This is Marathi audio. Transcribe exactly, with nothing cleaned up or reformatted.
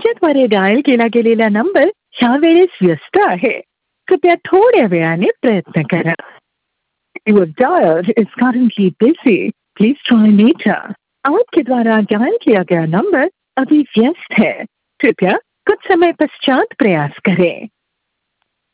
तुमच्याद्वारे डायल केला गेलेला नंबर ह्या वेळेस व्यस्त आहे. कृपया थोड्या वेळाने प्रयत्न करा. Your dial is currently busy. Please try later. आपके द्वारा डायल किया गया नंबर अभी व्यस्त है. कृपया कुछ समय पश्चात प्रयास करें.